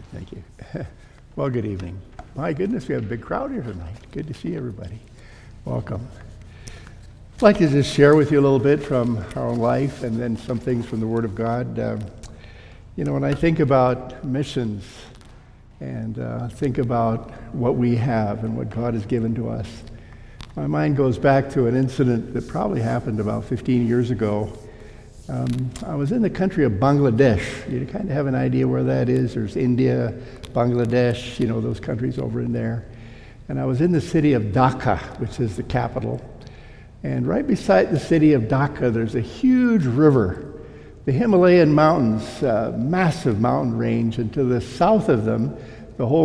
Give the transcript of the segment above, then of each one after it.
good. Thank you. Well, good evening. My goodness, we have a big crowd here tonight. Good to see everybody. Welcome. I'd like to just share with you a little bit from our own life and then some things from the Word of God. When I think about missions and think about what we have and what God has given to us, my mind goes back to an incident that probably happened about 15 years ago. I was in the country of Bangladesh. You kind of have an idea where that is. There's India, Bangladesh, those countries over in there. And I was in the city of Dhaka, which is the capital. And right beside the city of Dhaka, there's a huge river, the Himalayan mountains, massive mountain range. And to the south of them, the whole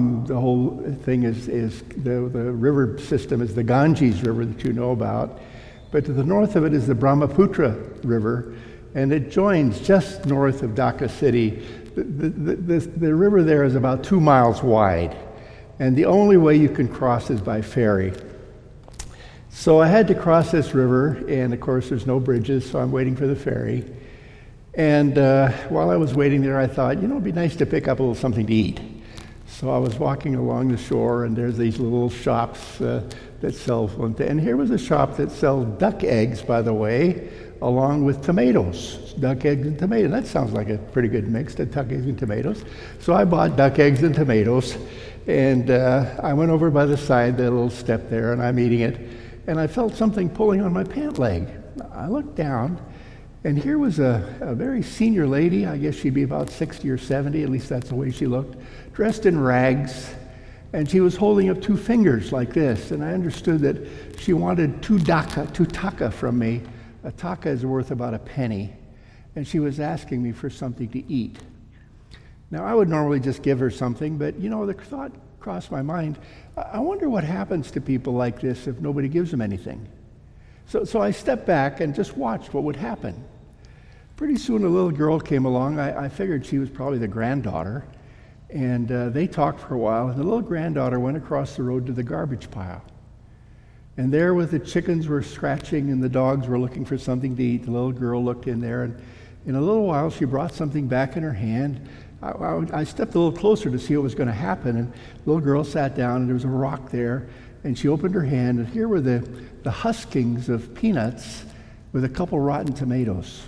thing is the river system is the Ganges River that you know about. But to the north of it is the Brahmaputra River, and it joins just north of Dhaka city. The river there is about 2 miles wide, and the only way you can cross is by ferry. So I had to cross this river, and of course there's no bridges, so I'm waiting for the ferry. And while I was waiting there, I thought, it'd be nice to pick up a little something to eat. So I was walking along the shore, and there's these little shops that sell, and here was a shop that sells duck eggs, by the way, along with tomatoes. Duck eggs and tomatoes. That sounds like a pretty good mix, the duck eggs and tomatoes. So I bought duck eggs and tomatoes, and I went over by the side, that little step there, and I'm eating it, and I felt something pulling on my pant leg. I looked down, and here was a very senior lady. I guess she'd be about 60 or 70, at least that's the way she looked, dressed in rags, and she was holding up 2 fingers like this, and I understood that she wanted 2 taka from me. A taka is worth about a penny, and she was asking me for something to eat. Now, I would normally just give her something, but, the thought crossed my mind, I wonder what happens to people like this if nobody gives them anything. So I stepped back and just watched what would happen. Pretty soon a little girl came along. I figured she was probably the granddaughter. And they talked for a while, and the little granddaughter went across the road to the garbage pile. And there where the chickens were scratching and the dogs were looking for something to eat, the little girl looked in there, and in a little while she brought something back in her hand. I stepped a little closer to see what was going to happen, and the little girl sat down, and there was a rock there, and she opened her hand, and here were the huskings of peanuts with a couple rotten tomatoes.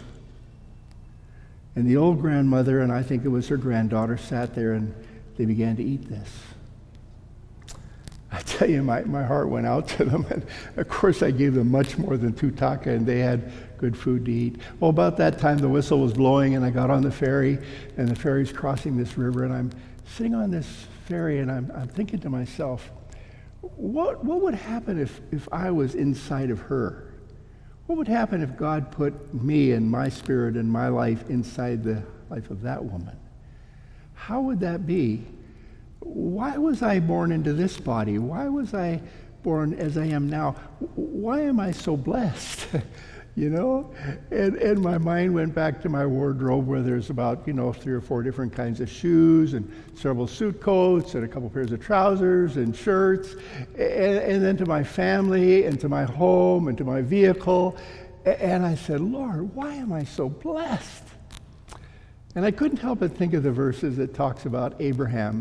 And the old grandmother, and I think it was her granddaughter, sat there and they began to eat this. I tell you, my heart went out to them. And of course, I gave them much more than 2 taka, and they had good food to eat. Well, about that time, the whistle was blowing, and I got on the ferry, and the ferry's crossing this river, and I'm sitting on this ferry, and I'm thinking to myself, what would happen if I was inside of her? What would happen if God put me and my spirit and my life inside the life of that woman? How would that be? Why was I born into this body? Why was I born as I am now? Why am I so blessed? And my mind went back to my wardrobe where there's about, 3 or 4 different kinds of shoes and several suit coats and a couple pairs of trousers and shirts, and then to my family and to my home and to my vehicle. And I said, Lord, why am I so blessed? And I couldn't help but think of the verses that talks about Abraham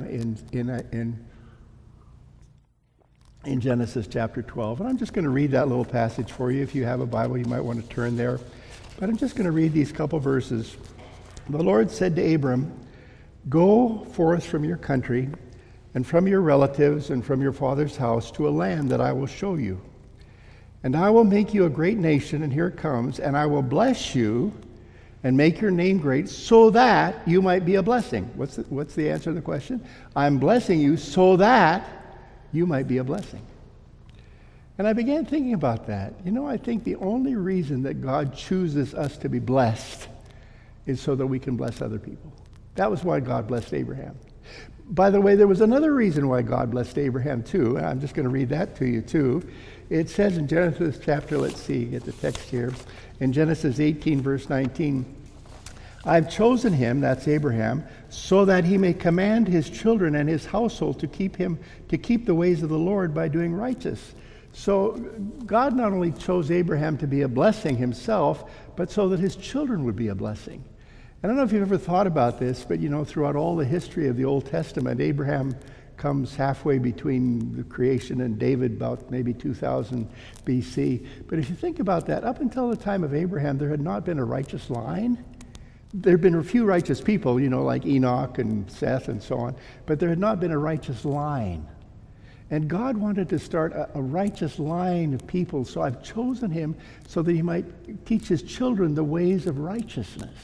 in Genesis chapter 12. And I'm just going to read that little passage for you. If you have a Bible, you might want to turn there. But I'm just going to read these couple verses. The Lord said to Abram, "Go forth from your country and from your relatives and from your father's house to a land that I will show you. And I will make you a great nation," and here it comes, "and I will bless you and make your name great so that you might be a blessing." What's the answer to the question? I'm blessing you so that you might be a blessing. And I began thinking about that. I think the only reason that God chooses us to be blessed is so that we can bless other people. That was why God blessed Abraham. By the way, there was another reason why God blessed Abraham too, and I'm just going to read that to you too. It says in Genesis chapter, get the text here, in Genesis 18 verse 19, "I've chosen him," that's Abraham, "so that he may command his children and his household to keep the ways of the Lord by doing righteous." So God not only chose Abraham to be a blessing himself, but so that his children would be a blessing. I don't know if you've ever thought about this, but throughout all the history of the Old Testament, Abraham comes halfway between the creation and David, about maybe 2000 BC. But if you think about that, up until the time of Abraham, there had not been a righteous line. There had been a few righteous people, like Enoch and Seth and so on, but there had not been a righteous line. And God wanted to start a righteous line of people, so I've chosen him so that he might teach his children the ways of righteousness.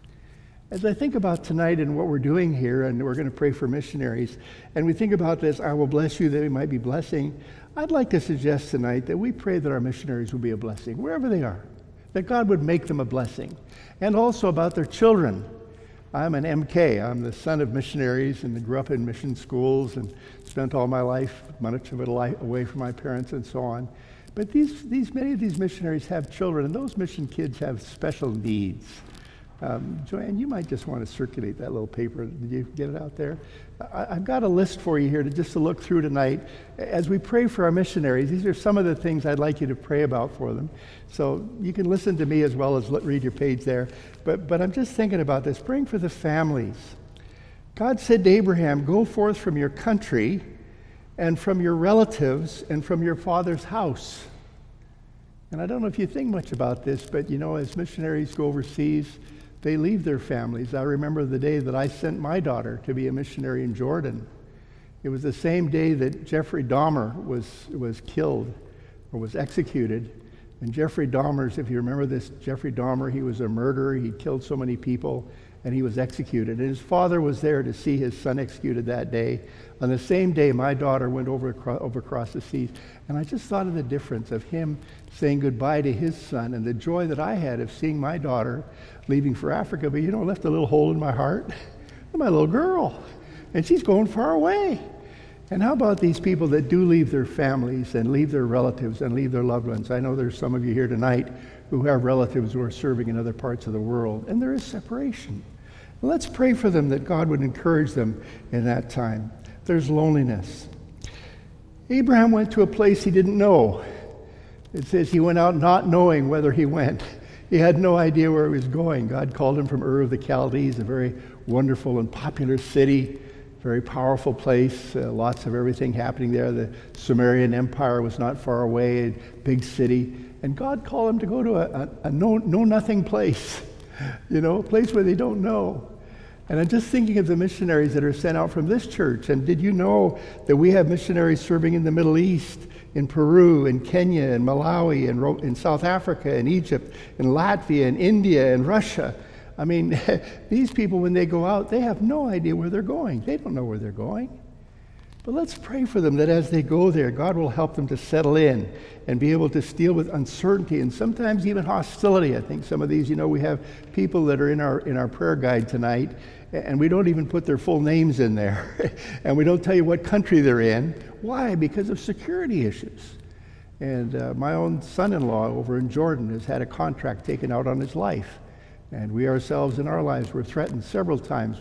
As I think about tonight and what we're doing here, and we're going to pray for missionaries, and we think about this, I will bless you that we might be blessing, I'd like to suggest tonight that we pray that our missionaries will be a blessing, wherever they are, that God would make them a blessing, and also about their children. I'm an MK. I'm the son of missionaries and grew up in mission schools and spent all my life, much of it away from my parents and so on. But many of these missionaries have children, and those mission kids have special needs. Joanne, you might just want to circulate that little paper. Did you get it out there? I've got a list for you here to look through tonight. As we pray for our missionaries, these are some of the things I'd like you to pray about for them. So you can listen to me as well as read your page there. But I'm just thinking about this. Praying for the families. God said to Abraham, "Go forth from your country and from your relatives and from your father's house." And I don't know if you think much about this, but as missionaries go overseas, they leave their families. I remember the day that I sent my daughter to be a missionary in Jordan. It was the same day that Jeffrey Dahmer was killed or was executed. And Jeffrey Dahmer's, if you remember this, Jeffrey Dahmer, he was a murderer. He killed so many people, and he was executed. And his father was there to see his son executed that day. On the same day, my daughter went over across the seas. And I just thought of the difference of him saying goodbye to his son and the joy that I had of seeing my daughter leaving for Africa. But left a little hole in my heart. My little girl. And she's going far away. And how about these people that do leave their families and leave their relatives and leave their loved ones? I know there's some of you here tonight who have relatives who are serving in other parts of the world. And there is separation. Let's pray for them that God would encourage them in that time. There's loneliness. Abraham went to a place he didn't know. It says he went out not knowing whether he went. He had no idea where he was going. God called him from Ur of the Chaldees, a very wonderful and popular city, very powerful place, lots of everything happening there. The Sumerian Empire was not far away, a big city. And God called him to go to a know-nothing place, a place where they don't know. And I'm just thinking of the missionaries that are sent out from this church. And did you know that we have missionaries serving in the Middle East, in Peru, in Kenya, in Malawi, in South Africa, in Egypt, in Latvia, in India, in Russia? I mean, these people, when they go out, they have no idea where they're going. They don't know where they're going. But let's pray for them that as they go there, God will help them to settle in and be able to deal with uncertainty and sometimes even hostility. I think some of these, we have people that are in our prayer guide tonight, and we don't even put their full names in there. And we don't tell you what country they're in. Why? Because of security issues. And my own son-in-law over in Jordan has had a contract taken out on his life. And we ourselves in our lives were threatened several times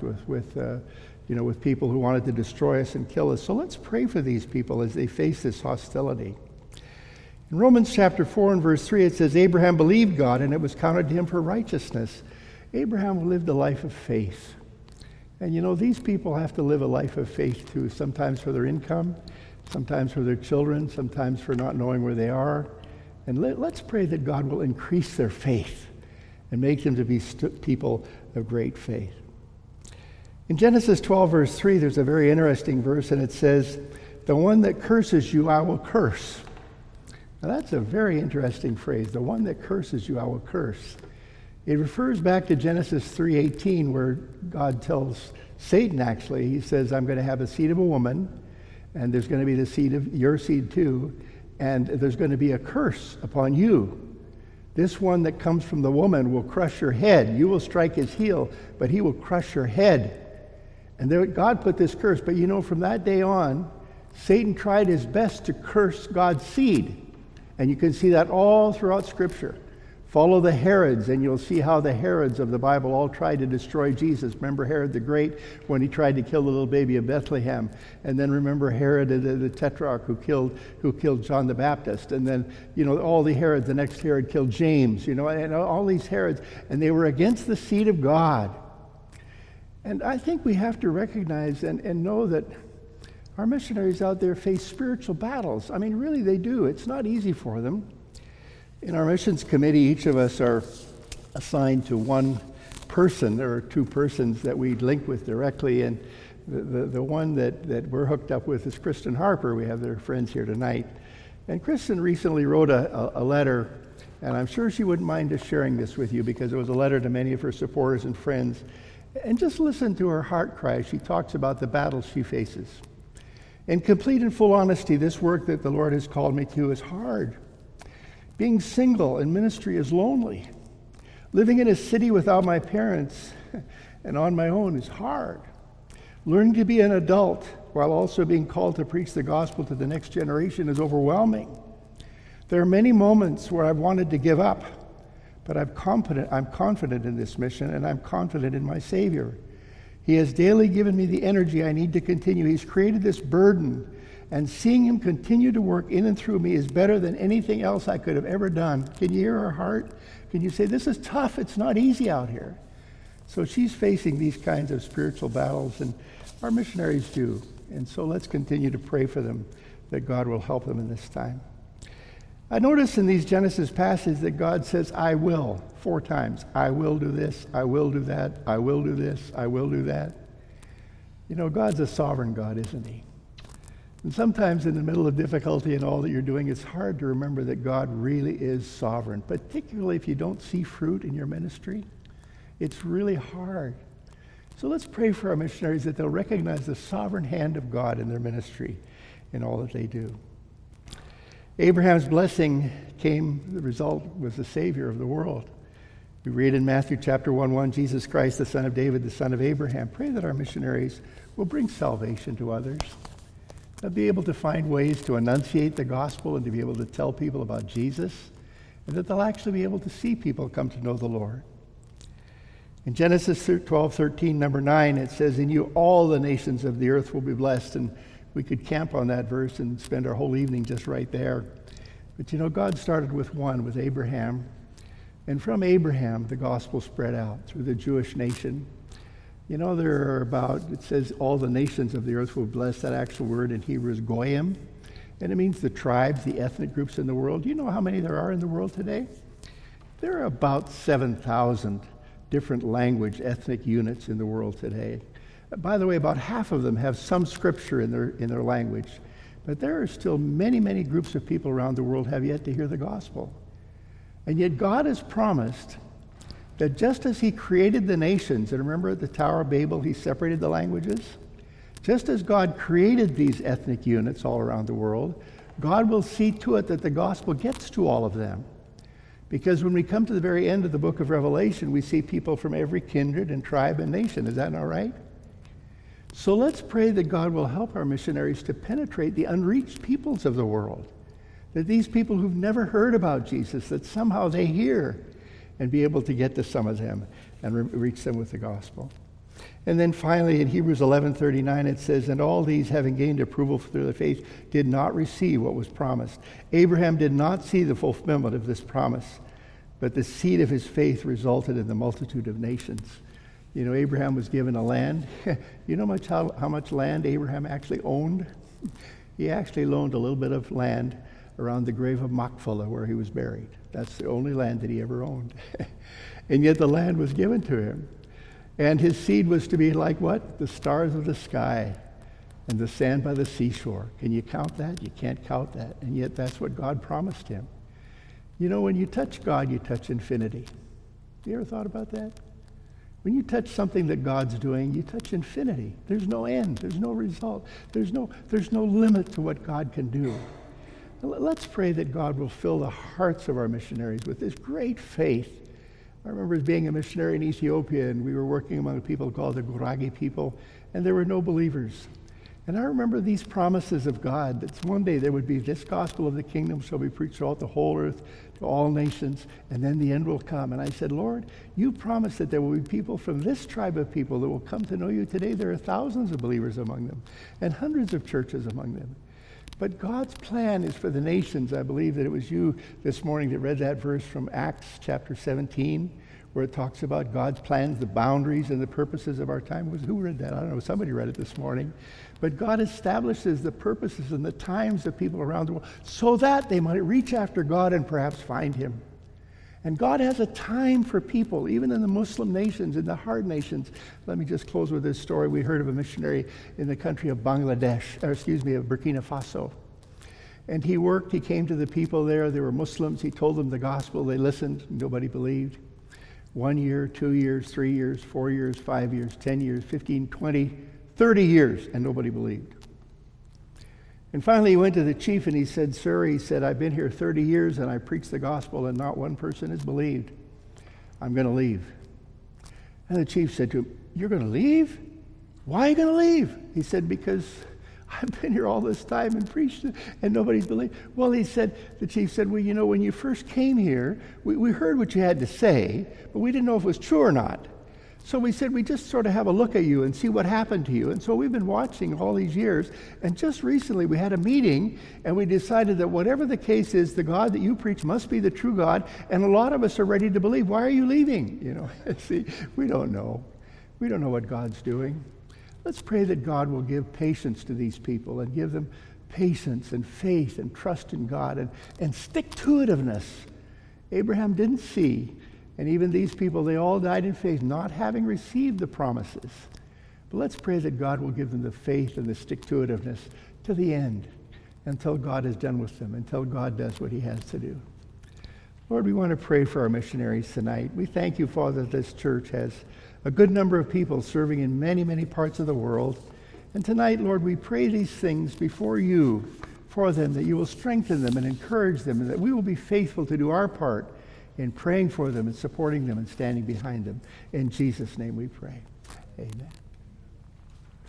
with people who wanted to destroy us and kill us. So let's pray for these people as they face this hostility. In Romans chapter 4 and verse 3, it says, Abraham believed God, and it was counted to him for righteousness. Abraham lived a life of faith. And these people have to live a life of faith too, sometimes for their income, sometimes for their children, sometimes for not knowing where they are. And let's pray that God will increase their faith and make them to be people of great faith. In Genesis 12, verse 3, there's a very interesting verse, and it says, the one that curses you, I will curse. Now that's a very interesting phrase, the one that curses you, I will curse. It refers back to Genesis 3:18, where God tells Satan, actually, he says, I'm going to have a seed of a woman, and there's going to be the seed of your seed too, and there's going to be a curse upon you. This one that comes from the woman will crush your head. You will strike his heel, but he will crush your head. And there, God put this curse. But from that day on, Satan tried his best to curse God's seed. And you can see that all throughout Scripture. Follow the Herods, and you'll see how the Herods of the Bible all tried to destroy Jesus. Remember Herod the Great when he tried to kill the little baby of Bethlehem. And then remember Herod the Tetrarch who killed John the Baptist. And then, all the Herods, the next Herod killed James, and all these Herods. And they were against the seed of God. And I think we have to recognize and know that our missionaries out there face spiritual battles. I mean, really, they do. It's not easy for them. In our missions committee, each of us are assigned to one person. There are two persons that we link with directly, and the one that we're hooked up with is Kristen Harper. We have their friends here tonight. And Kristen recently wrote a letter, and I'm sure she wouldn't mind just sharing this with you because it was a letter to many of her supporters and friends. And just listen to her heart cry. She talks about the battles she faces. In complete and full honesty, this work that the Lord has called me to is hard. Being single in ministry is lonely. Living in a city without my parents and on my own is hard. Learning to be an adult while also being called to preach the gospel to the next generation is overwhelming. There are many moments where I've wanted to give up, but I'm confident in this mission, and I'm confident in my Savior. He has daily given me the energy I need to continue. He's created this burden, and seeing him continue to work in and through me is better than anything else I could have ever done. Can you hear her heart? Can you say, this is tough, it's not easy out here? So she's facing these kinds of spiritual battles, and our missionaries do. And so let's continue to pray for them, that God will help them in this time. I notice in these Genesis passages that God says, I will, 4 times. I will do this, I will do that, I will do this, I will do that. You know, God's a sovereign God, isn't he? And sometimes in the middle of difficulty and all that you're doing, it's hard to remember that God really is sovereign, particularly if you don't see fruit in your ministry. It's really hard. So let's pray for our missionaries that they'll recognize the sovereign hand of God in their ministry in all that they do. Abraham's blessing came, the result was the Savior of the world. We read in Matthew chapter 1:1, Jesus Christ, the son of David, the son of Abraham. Pray that our missionaries will bring salvation to others. They'll be able to find ways to enunciate the gospel and to be able to tell people about Jesus, and that they'll actually be able to see people come to know the Lord. In Genesis 12:13, number 9, it says, in you all the nations of the earth will be blessed. And we could camp on that verse and spend our whole evening just right there. But you know, God started with one, with Abraham. And from Abraham, the gospel spread out through the Jewish nation. You know, there are about, it says all the nations of the earth will be blessed. That actual word in Hebrew is goyim. And it means the tribes, the ethnic groups in the world. Do you know how many there are in the world today? There are about 7,000 different language, ethnic units in the world today. By the way, about half of them have some scripture in their language. But there are still many, many groups of people around the world have yet to hear the gospel. And yet God has promised that just as he created the nations, and remember at the Tower of Babel, he separated the languages? Just as God created these ethnic units all around the world, God will see to it that the gospel gets to all of them. Because when we come to the very end of the book of Revelation, we see people from every kindred and tribe and nation. Is that not right? So let's pray that God will help our missionaries to penetrate the unreached peoples of the world. That these people who've never heard about Jesus, that somehow they hear and be able to get to some of them and reach them with the gospel. And then finally in Hebrews 11:39 it says, and all these having gained approval through their faith did not receive what was promised. Abraham did not see the fulfillment of this promise, but the seed of his faith resulted in the multitude of nations. You know, Abraham was given a land. You know how much land Abraham actually owned? He actually owned a little bit of land around the grave of Machpelah where he was buried. That's the only land that he ever owned. And yet the land was given to him. And his seed was to be like what? The stars of the sky and the sand by the seashore. Can you count that? You can't count that. And yet that's what God promised him. You know, when you touch God, you touch infinity. You ever thought about that? When you touch something that God's doing, you touch infinity. There's no end. There's no result. There's no limit to what God can do. Let's pray that God will fill the hearts of our missionaries with this great faith. I remember being a missionary in Ethiopia, and we were working among a people called the Gurage people, and there were no believers. And I remember these promises of God, that one day there would be this gospel of the kingdom shall be preached throughout the whole earth to all nations, and then the end will come. And I said, Lord, you promised that there will be people from this tribe of people that will come to know you today. There are thousands of believers among them, and hundreds of churches among them. But God's plan is for the nations. I believe that it was you this morning that read that verse from Acts chapter 17, where it talks about God's plans, the boundaries, and the purposes of our time. Who read that? I don't know. Somebody read it this morning. But God establishes the purposes and the times of people around the world so that they might reach after God and perhaps find him. And God has a time for people, even in the Muslim nations, in the hard nations. Let me just close with this story. We heard of a missionary in the country of of Burkina Faso. And he came to the people there. They were Muslims. He told them the gospel. They listened. Nobody believed. 1 year, 2 years, 3 years, 4 years, 5 years, 10 years, 15, 20, 30 years, and nobody believed. And finally he went to the chief and he said, "Sir," he said, "I've been here 30 years and I preached the gospel and not one person has believed. I'm going to leave." And the chief said to him, "You're going to leave? Why are you going to leave?" He said, "Because I've been here all this time and preached it, and nobody's believed." Well, the chief said, "Well, you know, when you first came here, we heard what you had to say, but we didn't know if it was true or not. So we said, we just sort of have a look at you and see what happened to you. And so we've been watching all these years, and just recently we had a meeting, and we decided that whatever the case is, the God that you preach must be the true God, and a lot of us are ready to believe. Why are you leaving?" You know, see, we don't know. We don't know what God's doing. Let's pray that God will give patience to these people and give them patience and faith and trust in God and stick-to-itiveness. Abraham didn't see, and even these people, they all died in faith, not having received the promises. But let's pray that God will give them the faith and the stick-to-itiveness to the end, until God is done with them, until God does what he has to do. Lord, we want to pray for our missionaries tonight. We thank you, Father, that this church has a good number of people serving in many, many parts of the world. And tonight, Lord, we pray these things before you for them, that you will strengthen them and encourage them, and that we will be faithful to do our part in praying for them and supporting them and standing behind them. In Jesus' name we pray. Amen.